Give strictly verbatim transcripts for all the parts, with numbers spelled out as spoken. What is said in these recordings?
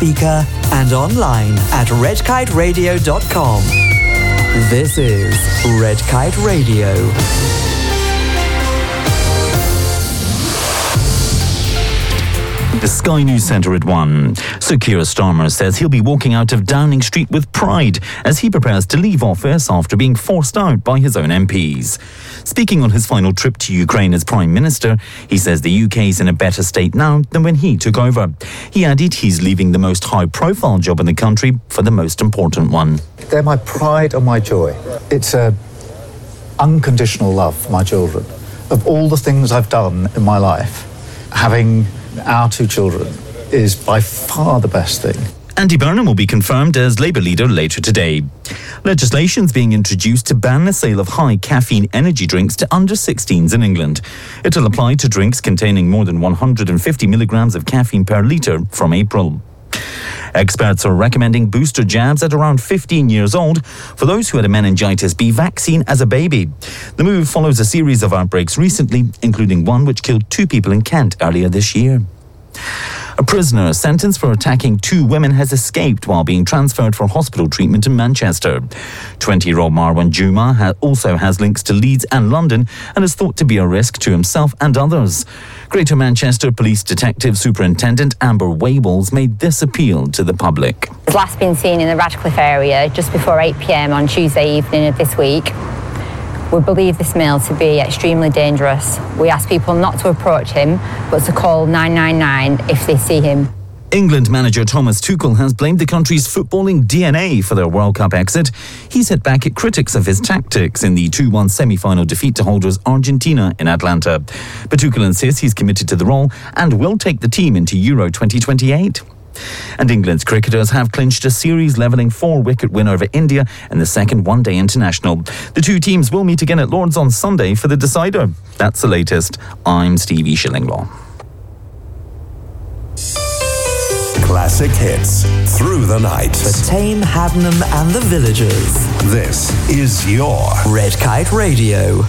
speaker and online at red kite radio dot com. This is Red Kite Radio. The Sky News Centre at one. Sir Keir Starmer says he'll be walking out of Downing Street with pride as he prepares to leave office after being forced out by his own M Ps. Speaking on his final trip to Ukraine as Prime Minister, he says the U K is in a better state now than when he took over. He added he's leaving the most high-profile job in the country for the most important one. They're my pride and my joy. It's a unconditional love for my children. Of all the things I've done in my life, having our two children is by far the best thing. Andy Burnham will be confirmed as Labour leader later today. Legislation is being introduced to ban the sale of high caffeine energy drinks to under sixteens in England. It will apply to drinks containing more than one hundred fifty milligrams of caffeine per litre from April. Experts are recommending booster jabs at around fifteen years old for those who had a meningitis B vaccine as a baby. The move follows a series of outbreaks recently, including one which killed two people in Kent earlier this year. A prisoner sentenced for attacking two women has escaped while being transferred for hospital treatment in Manchester. twenty-year-old Marwan Juma ha- also has links to Leeds and London and is thought to be a risk to himself and others. Greater Manchester Police Detective Superintendent Amber Wayballs made this appeal to the public. He was last been seen in the Radcliffe area just before eight p.m. on Tuesday evening of this week. We believe this male to be extremely dangerous. We ask people not to approach him, but to call nine nine nine if they see him. England manager Thomas Tuchel has blamed the country's footballing D N A for their World Cup exit. He's hit back at critics of his tactics in the two one semi-final defeat to holders Argentina in Atlanta. But Tuchel insists he's committed to the role and will take the team into Euro twenty twenty-eight. And England's cricketers have clinched a series-levelling four-wicket win over India in the second one-day international. The two teams will meet again at Lord's on Sunday for the decider. That's the latest. I'm Stevie Shillinglaw. Classic hits through the night. The Tame, Hadnam and the Villagers. This is your Red Kite Radio.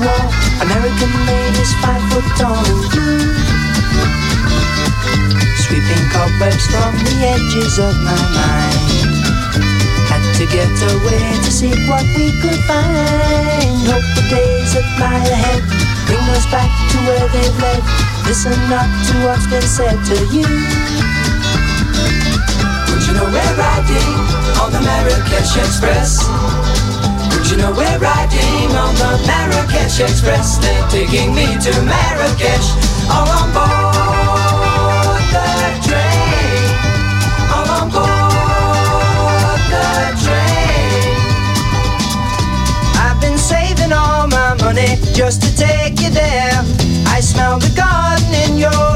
wall. American made is five foot tall and blue, sweeping cobwebs from the edges of my mind. Had to get away to see what we could find. Hope the days that lie ahead bring us back to where they've led. Listen not to what's been said to you. Would you know we're riding on the Marrakesh Express? Would you know we're riding on the Marrakesh Express? They're taking me to Marrakesh, all on board the train, all on board the train. I've been saving all my money just to take you there. I smell the garden in your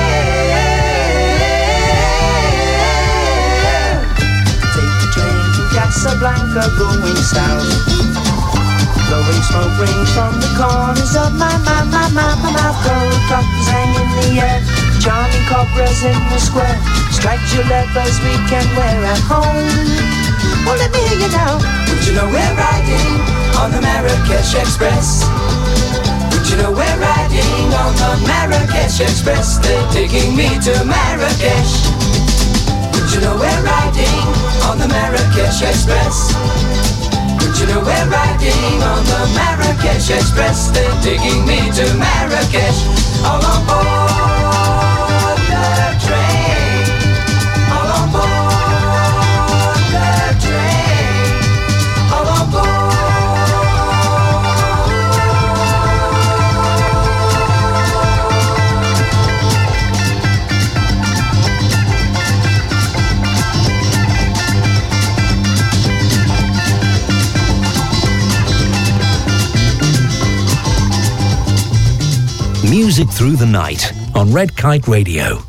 hair. Take the train to Casablanca going south. Blowing smoke rings from the corners of my, my, my, my, my mouth. Gold buttons hang in the air, charming cobras in the square. Striped leathers we can wear at home. Well, let me hear you now. Would you know we're riding on the Marrakesh Express? Would you know we're riding on the Marrakesh Express? They're taking me to Marrakesh. Would you know we're riding on the Marrakesh Express? Would you know we're riding on the Marrakesh Express? They're taking me to Marrakesh, all on board the train, all on board the train, all on board. Music Through the Night on Red Kite Radio.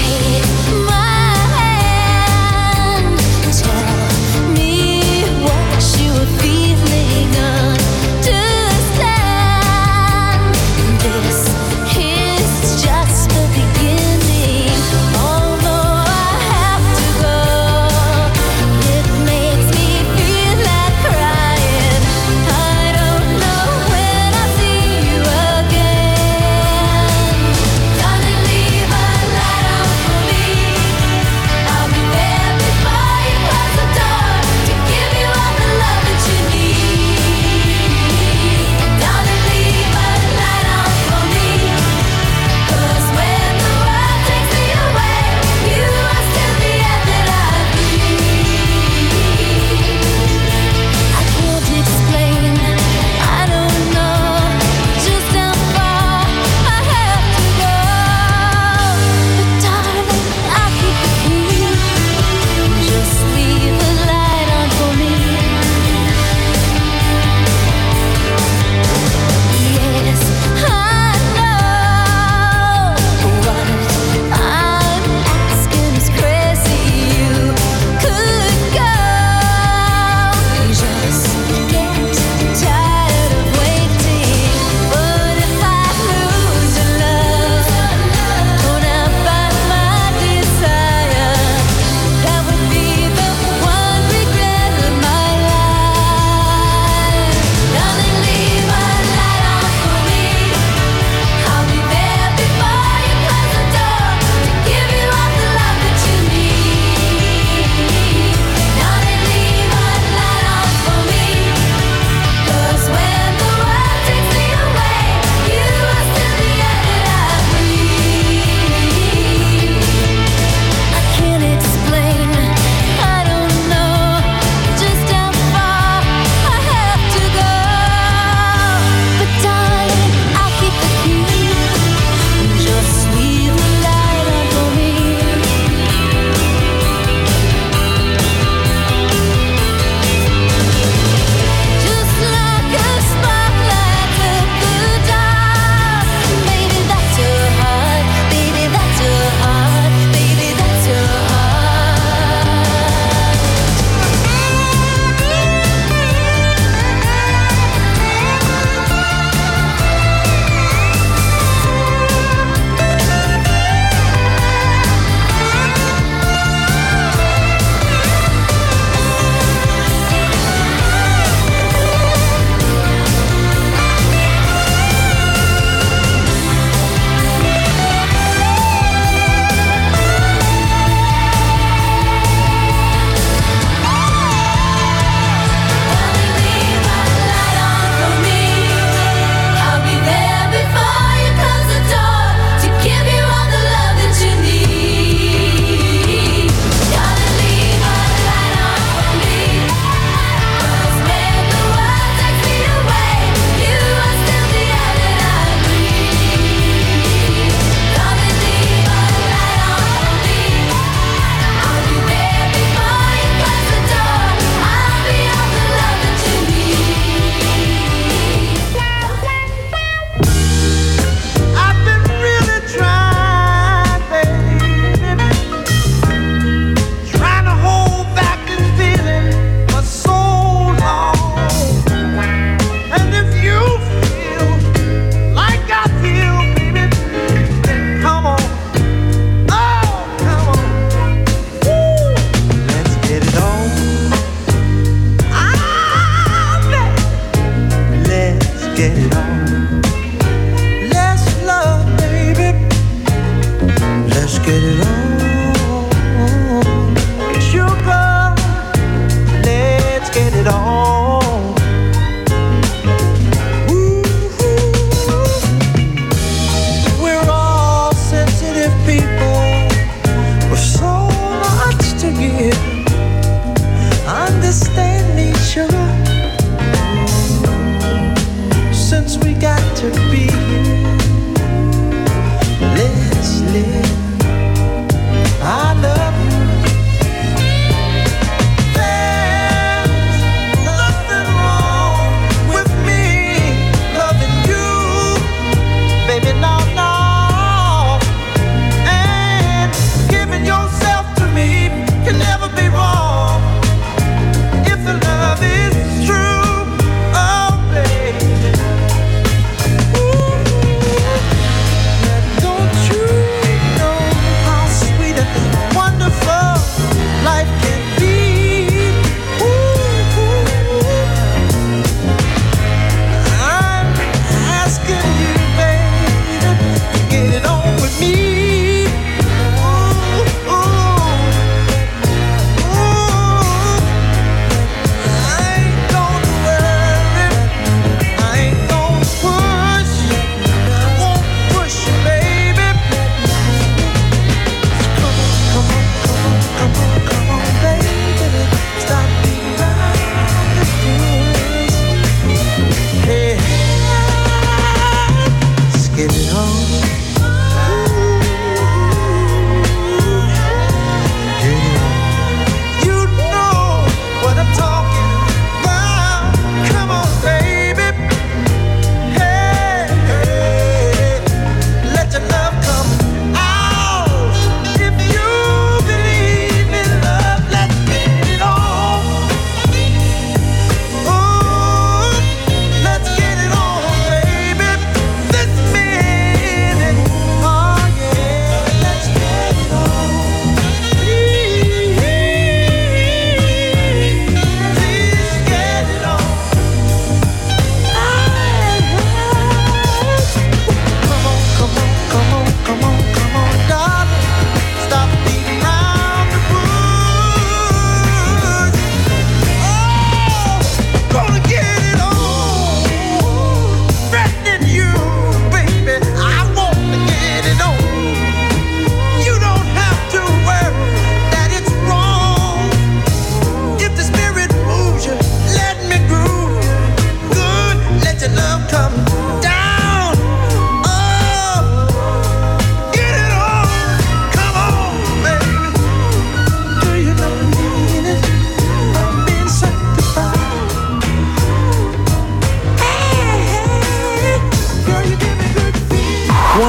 Take my hand, tell me what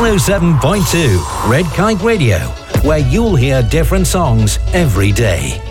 oh seven point two Red Kite Radio, where you'll hear different songs every day.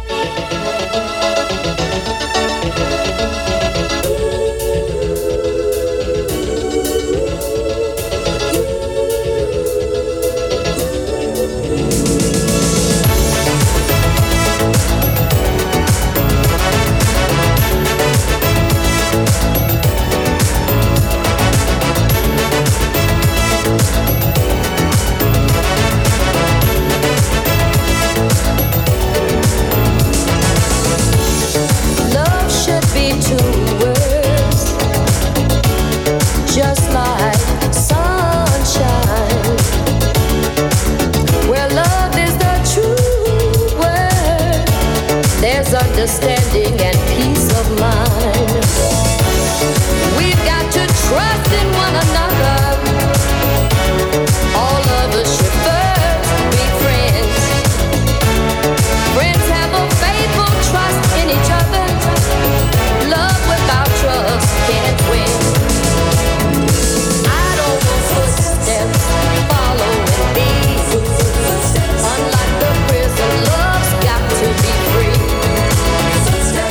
Understanding and peace of mind. We've got to trust in one another. All of us should first be friends. Friends have a faithful trust in each other. Love without trust can't win. I don't want footsteps following me. Unlike the prison, love's got to be free.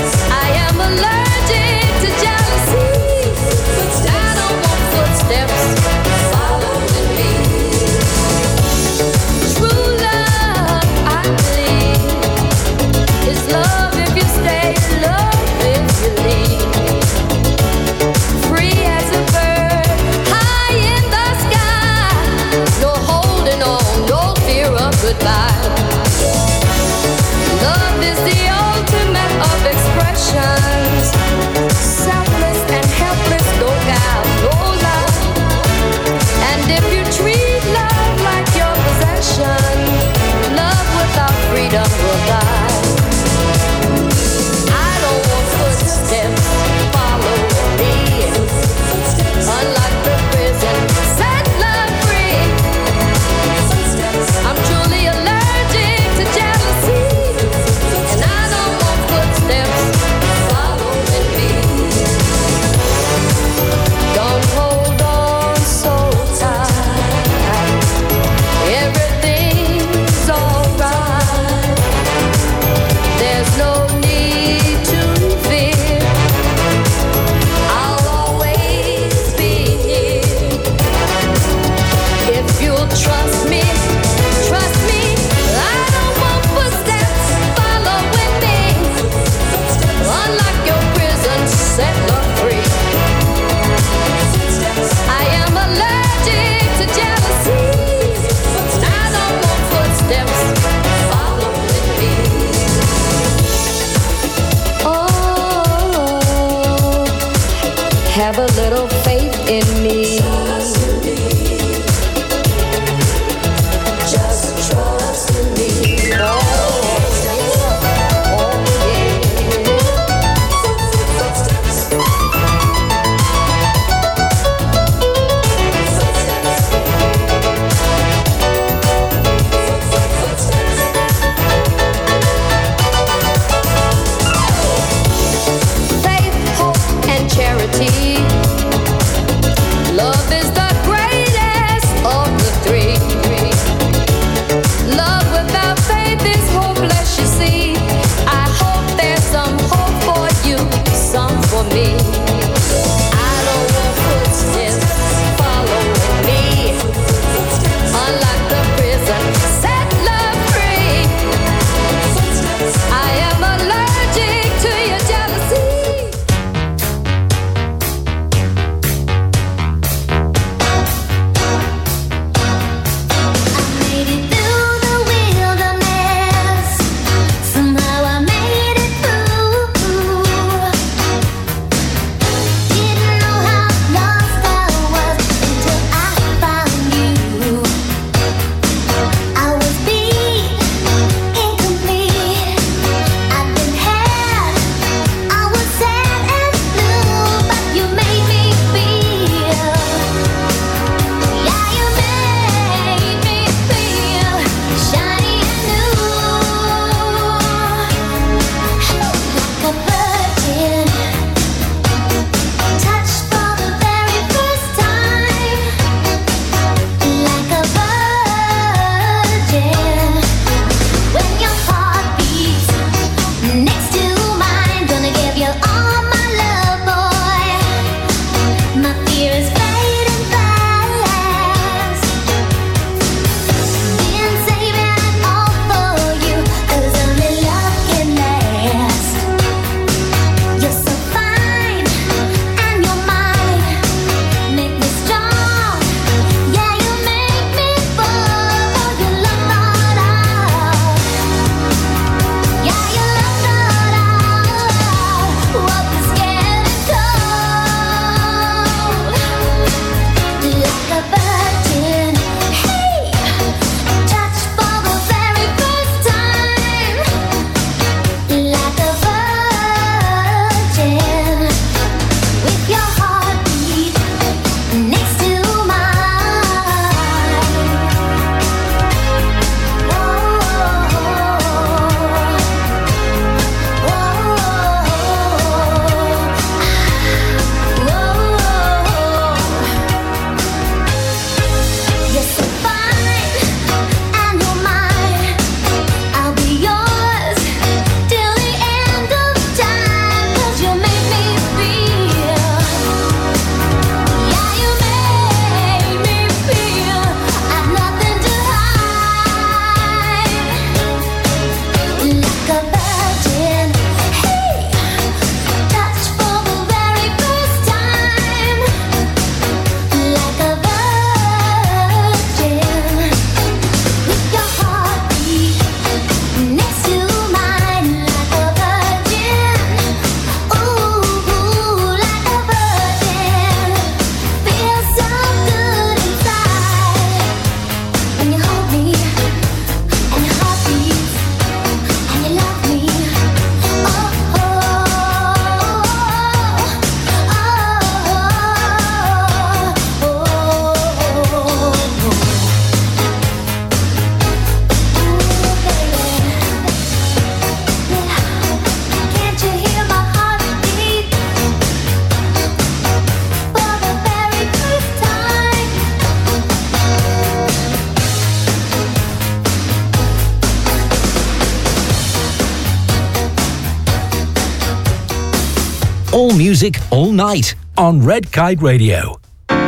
All music, all night on Red Kite Radio.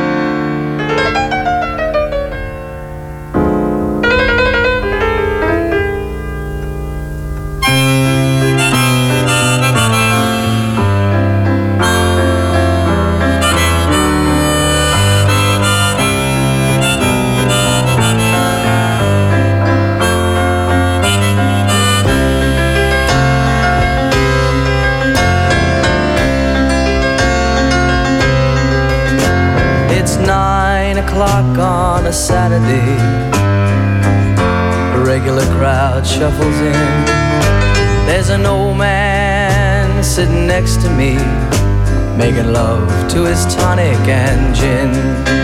On a Saturday, a regular crowd shuffles in. There's an old man sitting next to me, making love to his tonic and gin.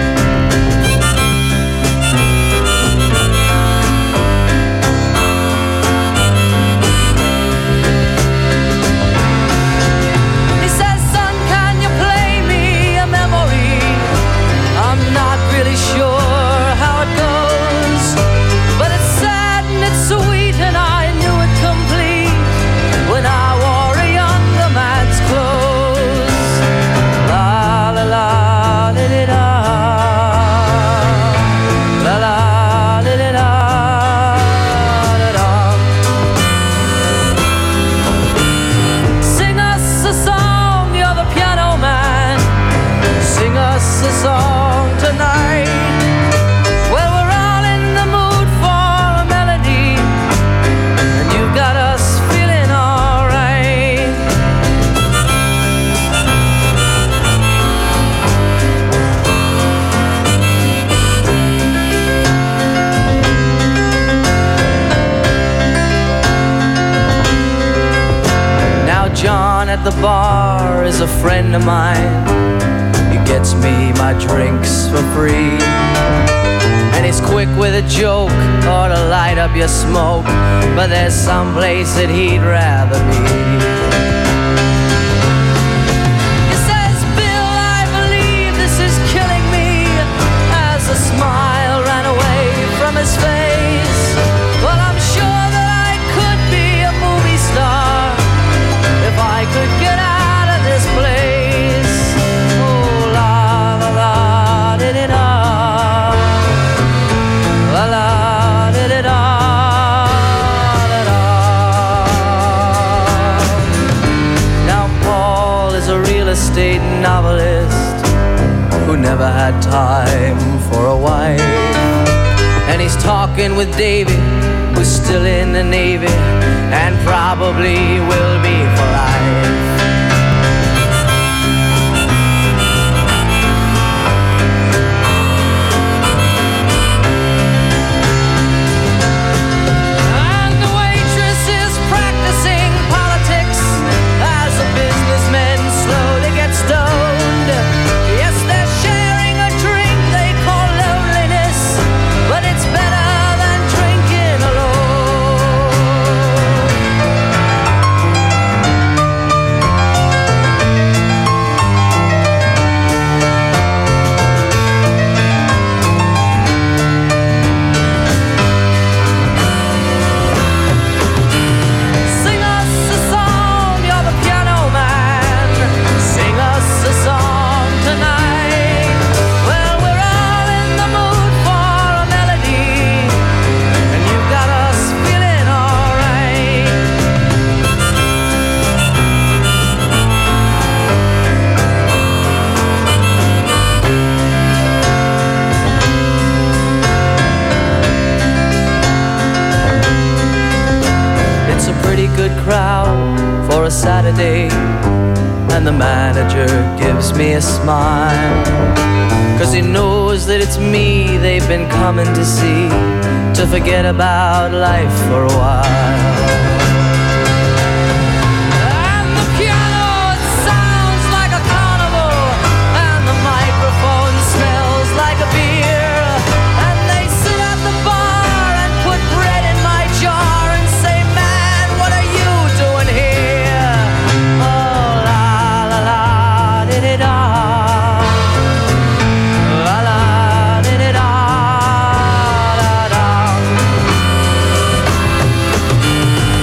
The bar is a friend of mine. He gets me my drinks for free, and he's quick with a joke or to light up your smoke, but there's some place that he'd rather be. He says, Bill, I believe this is killing me, as a smile ran away from his face. Well, I'm sure that I could be a movie star if I could get out of this place. Oh, la la la, did it all. La la, did it all. Now Paul is a real estate novelist who never had time for a wife, and he's talking with Davy, who's still in the Navy and probably will be for life. And the waitress is practicing politics as the businessmen slowly get stoned. Yes, they're sharing a drink they call loneliness, but it's better than drinking alone. Sing us a song, you're the piano man. Sing us a song tonight. Well, we're all in the mood for a melody, and you've got us feeling alright. It's a pretty good crowd for a Saturday, and the manager gives me a smile, 'cause he knows that it's me they've been coming to see, to forget about life for a while. And the piano, it sounds like a carnival, and the microphone smells like a beer, and they sit at the bar and put bread in my jar and say, man, what are you doing here? Oh, la la la, did it all. La la, did it all. La, da.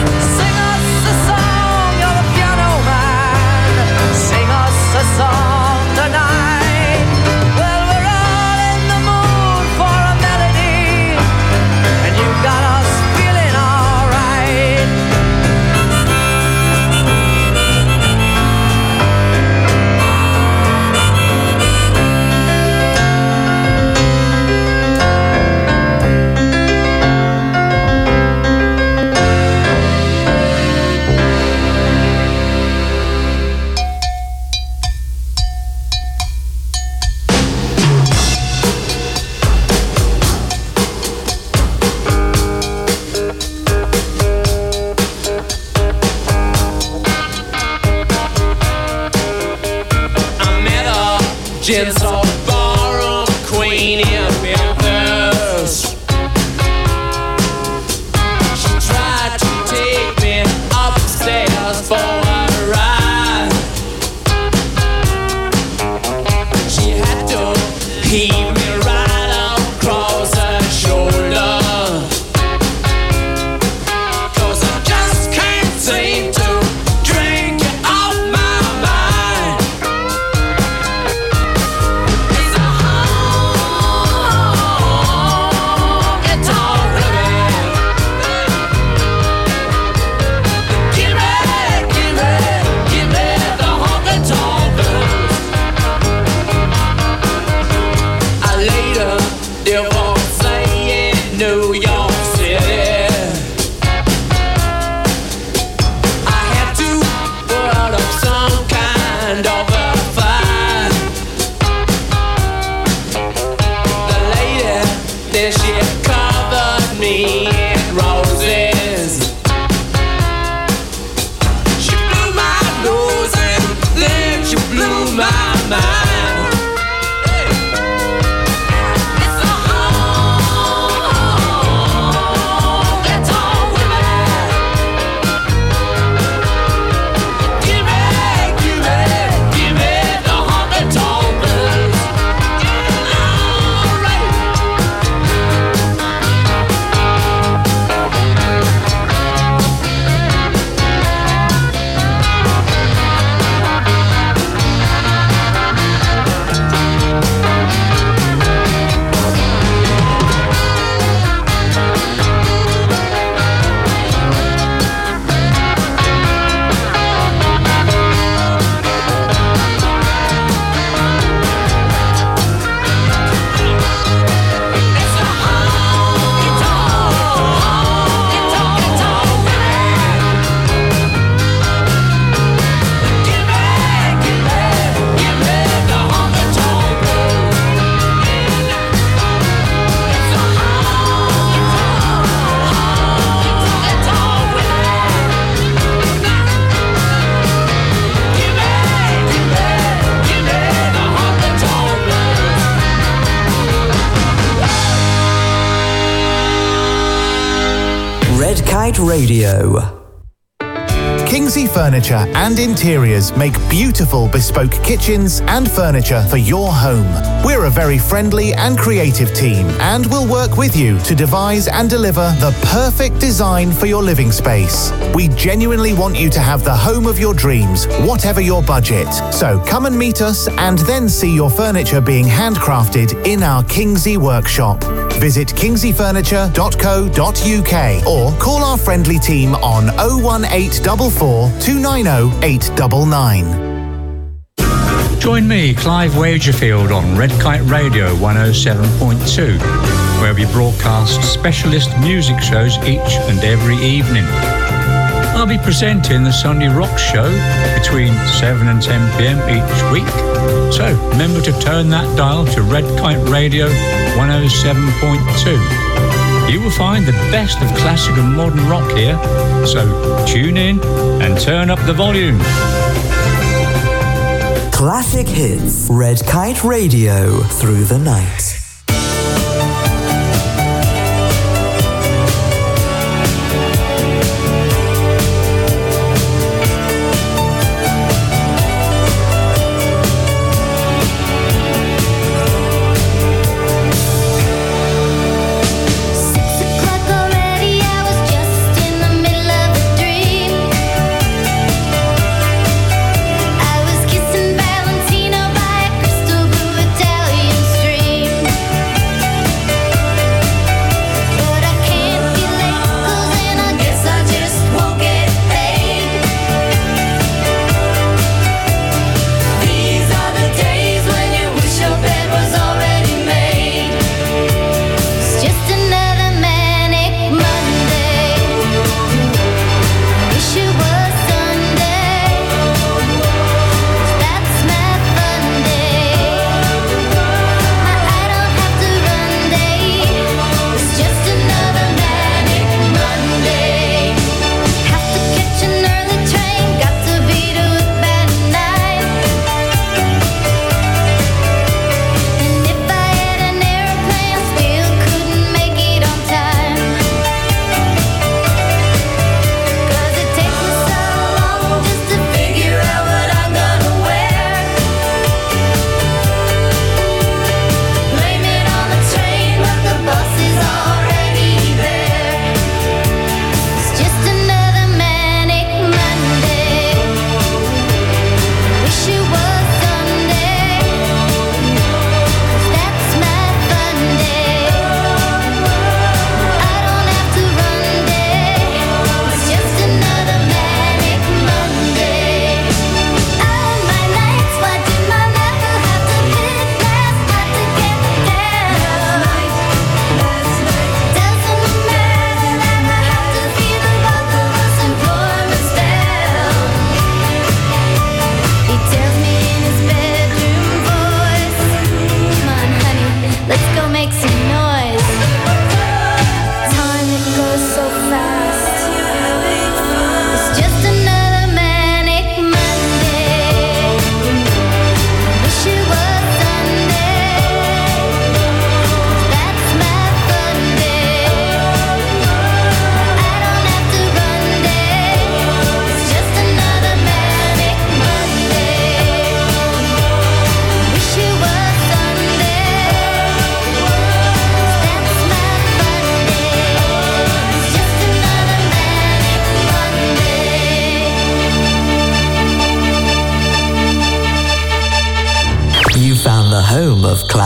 Kitchen's all ballroom queen in Memphis. She tried to take me upstairs for a ride. She had to heave me right across her shoulder. 'Cause I just can't seem to drink it off my mind. It's a honky-tonk women. Give me, give me, give me the honky-tonk blues. I later divorcee in New York City. I had to put up some kind of a fight. The lady, then she covered me in roses. She blew my nose and then she blew my mind. It's a honky-tonk women. Give me, give me, give me the honky-tonk blues. All right. It's a honky-tonk, honky-tonk women. Give me, give me, give me the honky-tonk blues. It's a honky-tonk, honky-tonk women. Give me, give me, give me the honky-tonk blues. Red Kite Radio. Kingsley Furniture and Interiors make beautiful bespoke kitchens and furniture for your home. We're a very friendly and creative team and we'll work with you to devise and deliver the perfect design for your living space. We genuinely want you to have the home of your dreams, whatever your budget. So come and meet us and then see your furniture being handcrafted in our Kingsley workshop. Visit kingsley furniture dot co dot uk or call our friendly team on oh one eight four four, two nine oh, eight nine nine. Join me, Clive Wagerfield, on Red Kite Radio one oh seven point two, where we broadcast specialist music shows each and every evening. I'll be presenting the Sunday Rock Show between seven and ten p.m. each week. So remember to turn that dial to Red Kite Radio one oh seven point two. You will find the best of classic and modern rock here. So tune in and turn up the volume. Classic hits. Red Kite Radio through the night. I was kissing Valentino by a crystal blue Italian stream.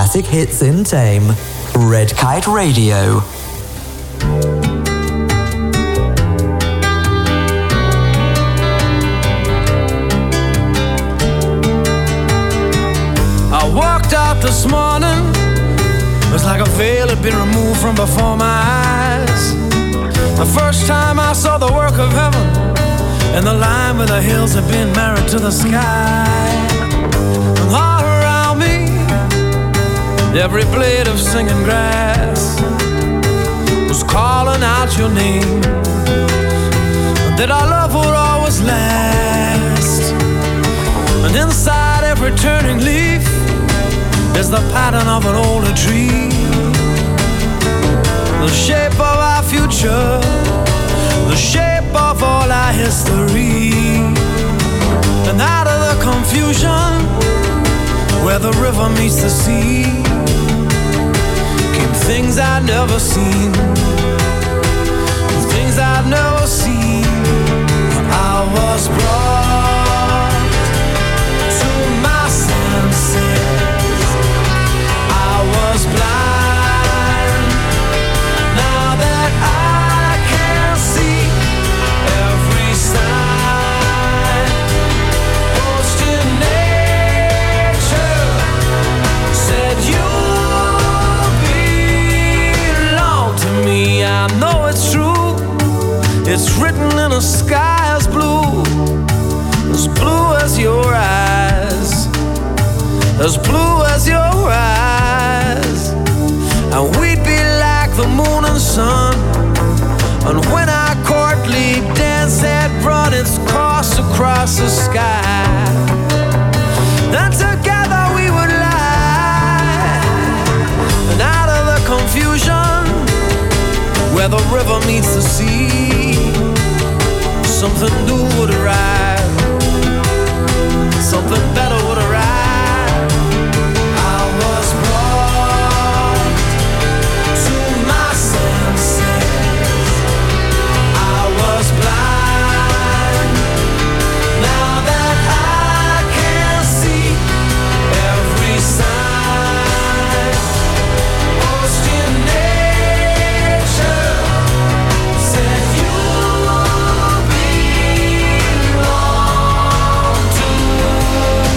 classic hits in tame. Red Kite Radio. I walked out this morning, it was like a veil had been removed from before my eyes. The first time I saw the work of heaven, and the line where the hills have been married to the sky. And all around me, every blade of singing grass was calling out your name, that our love would always last. And inside every turning leaf is the pattern of an older tree, the shape of our future, the shape of all our history. And out of the confusion where the river meets the sea came things I'd never seen, things I'd never seen. I was brought to my senses, I was blind, now that I can see every sign. Post in nature said you belong to me. I know it's true, it's written in a sky as blue, as blue as your eyes, as blue as your eyes. And we'd be like the moon and sun, and when our courtly dance had run its course across the sky, then together we would lie. And out of the confusion where the river meets the sea, something new would arrive, something better would arrive. I was brought to my senses, I was blind, now that I can see every sign. Post in nature said you belong to me.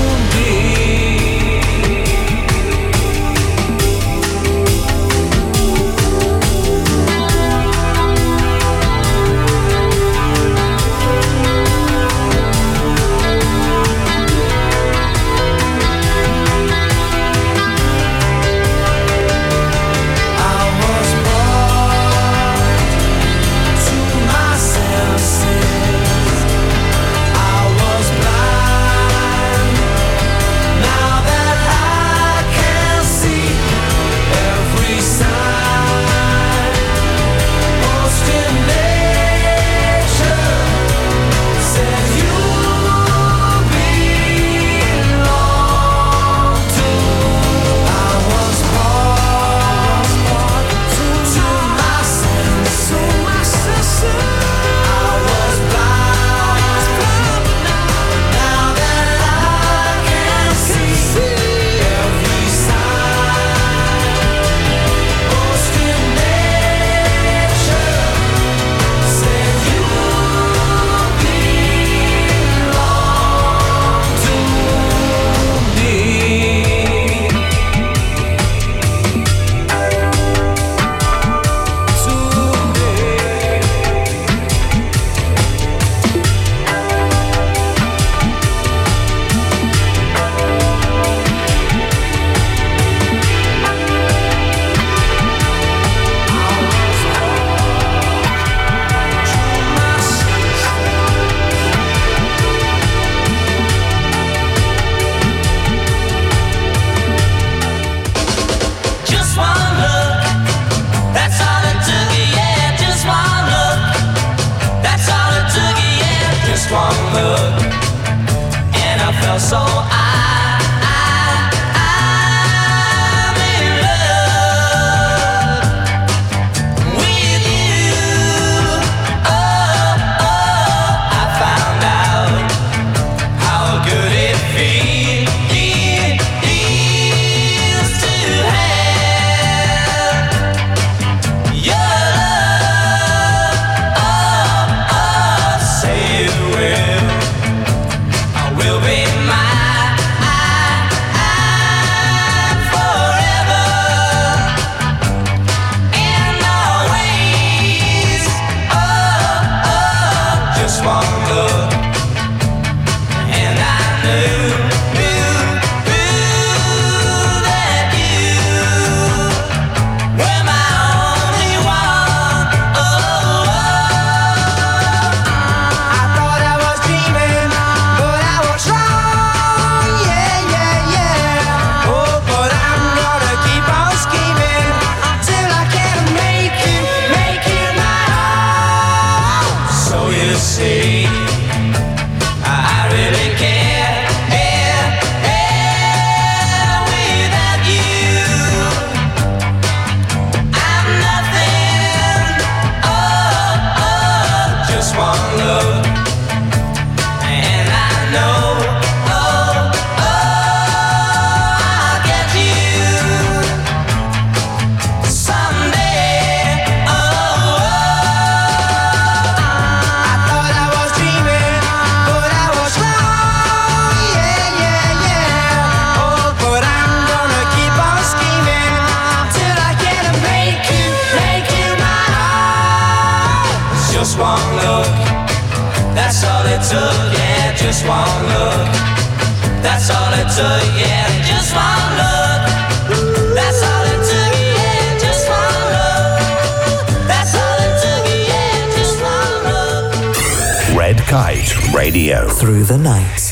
it took, yeah, just one look. That's all it took, yeah, just one look. That's all it took, yeah, just one look. That's all it took, yeah, just one look. Red Kite Radio. Through the night.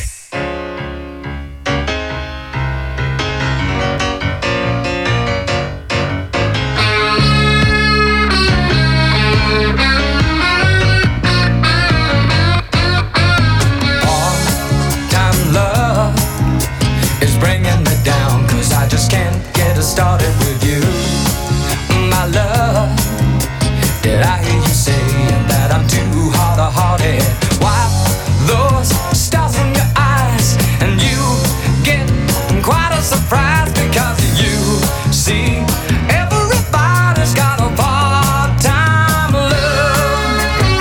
Started with you, my love. Did I hear you saying that I'm too hard-hearted? Why those stars in your eyes, and you get quite a surprise because you see everybody's got a part-time love.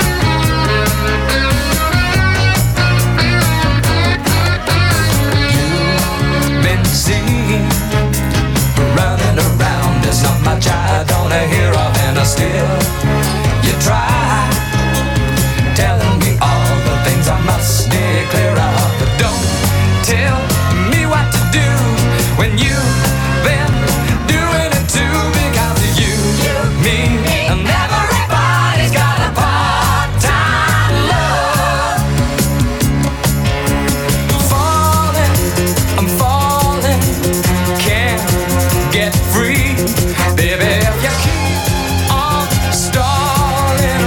You've been seeing running around, there's not much I don't hear of, and I still, you try telling me all the things I must steer clear of, but don't tell me what to do when you've been doing it too, because of you, me, and everybody's got a part-time love. Falling, I'm falling, can't get free, baby, if you keep on stalling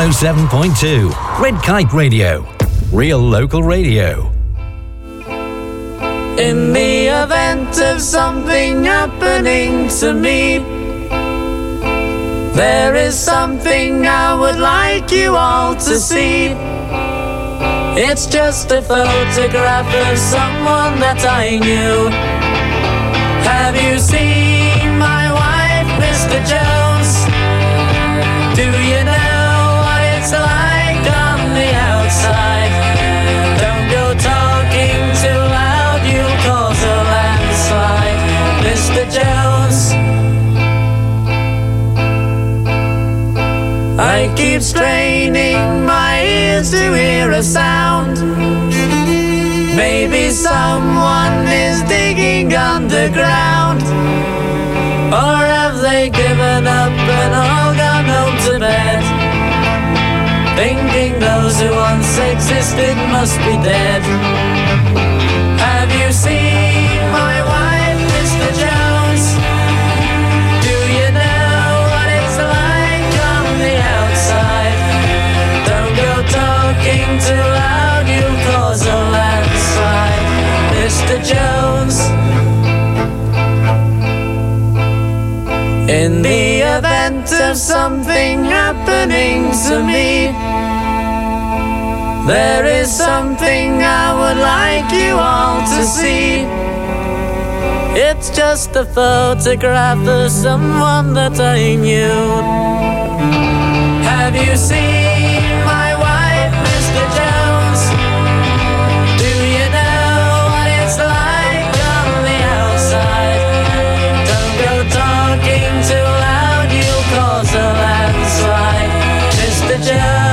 oh seven point two. Red Kite Radio. Real local radio. In the event of something happening to me, there is something I would like you all to see. It's just a photograph of someone that I knew. Have you seen my wife, Mister Jones? Do you know what it's like on the outside? Don't go talking too loud, you'll cause a landslide, Mister Jones. I keep straining my ears to hear a sound. Maybe someone is digging underground. Or have they given up and all gone home to bed, thinking those who once existed must be dead? Have you seen my wife, Mister Jones? Do you know what it's like on the outside? Don't go talking too loud, you'll cause a landslide, Mister Jones. In the event of something happening to me, there is something I would like you all to see. It's just a photograph of someone that I knew. Have you seen my wife, Mister Jones? Do you know what it's like on the outside? Don't go talking too loud, you'll cause a landslide, Mister Jones.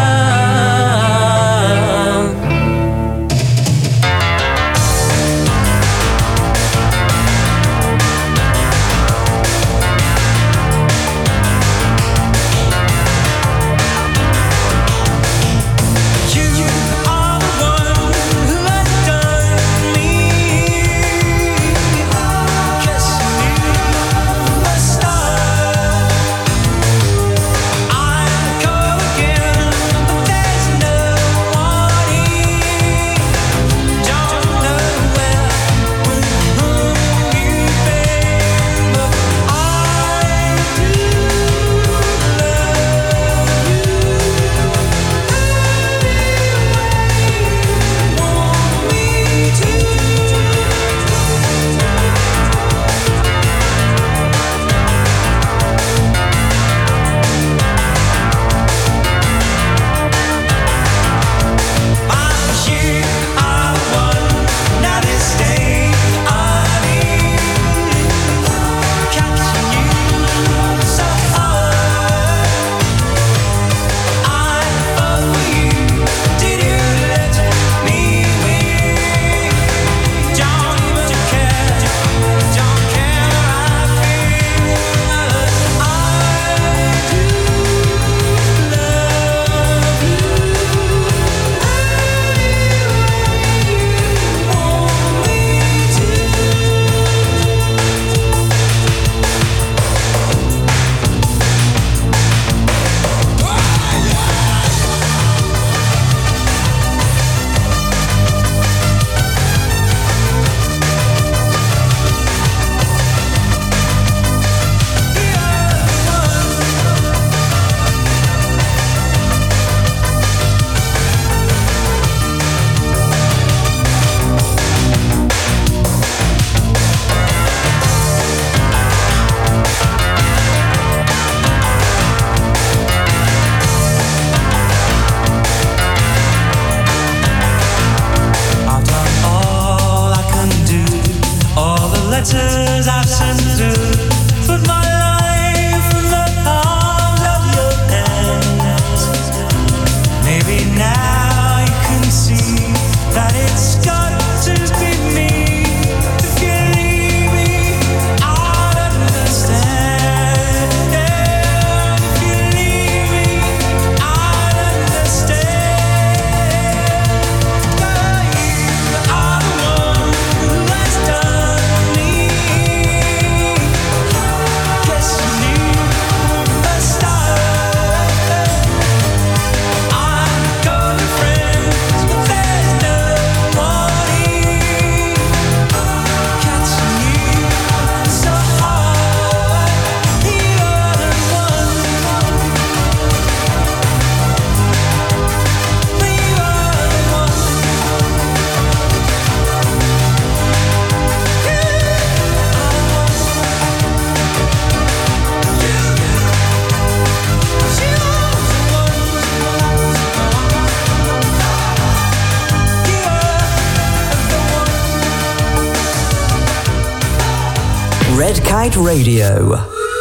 Red Kite Radio.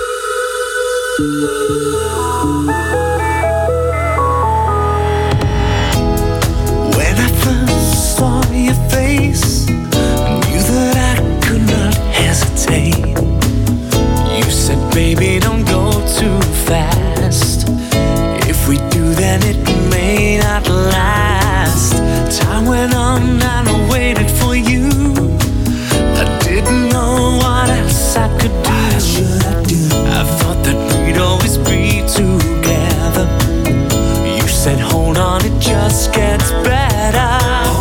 When I first saw your face, I knew that I could not hesitate. You said, baby, don't go too fast. If we do, then it may not last. Time went on and I waited for you. I didn't know what else I could do. What should I do? I thought that we'd always be together. You said, hold on, it just gets better.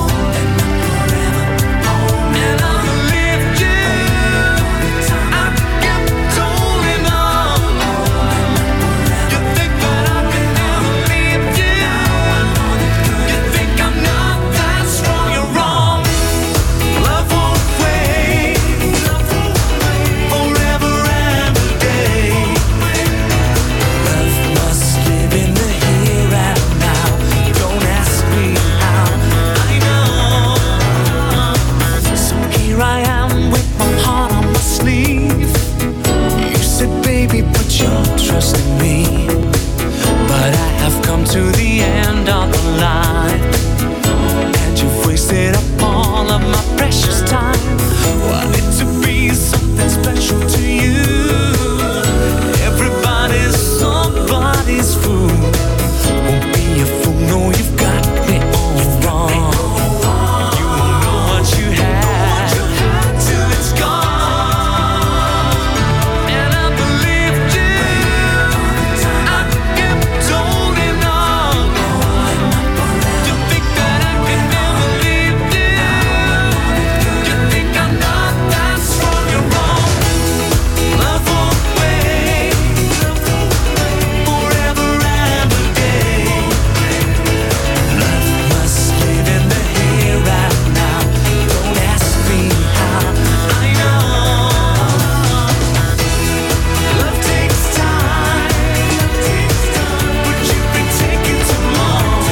To the end of the line, and you've wasted up all of my precious time. Want it to be something special to you. Everybody's somebody's fool. Won't be a fool, no, you've got me all wrong. You won't know what you had till it's gone. And I believed you. I kept holding on. You think that I could never leave you? You think I'm not that strong? You're wrong. Love won't wait forever and a day. Love must live in the here right now. Don't ask me how. I know. Love takes time, but you've been taking too long.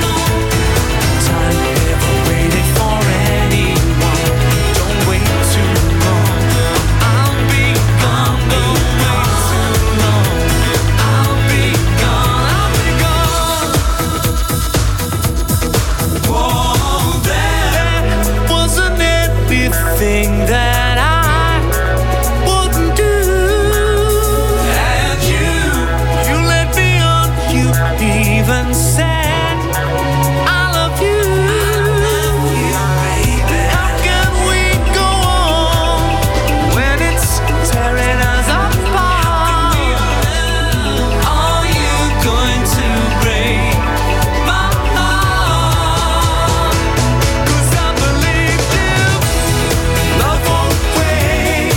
Time never waited for anyone. Don't wait too long. I'll be gone. Don't wait too long. I'll be gone. I'll be gone. Whoa, there wasn't anything that I wouldn't do. And you, you let me on. You even said I love you. How can we go on when it's tearing us apart? Are you going to break my heart? 'Cause I believe you. Love won't wait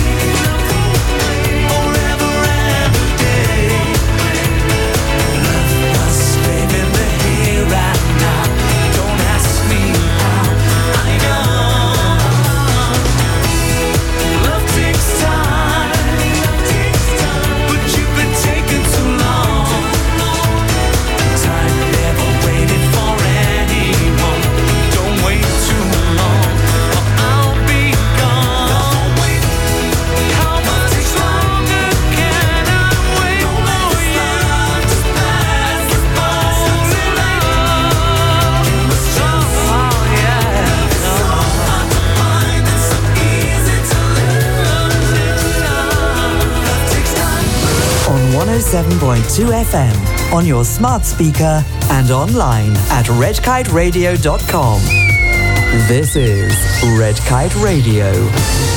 forever and a day. Love must live in the here right now. Don't ask me how. I know. Love takes time, but you've been taking too long. Time never waited for anyone. Don't wait too long, or I'll be gone. How much longer can I wait for you? As the falling love. Oh yeah. It's so easy to lose. Love takes time. On one oh seven point two F M, on your smart speaker, and online at red kite radio dot com. This is Red Kite Radio.